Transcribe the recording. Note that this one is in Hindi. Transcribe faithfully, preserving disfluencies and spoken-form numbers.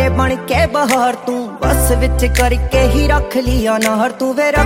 बन के बहार तू बस विच करके ही रख लिया नार तू वे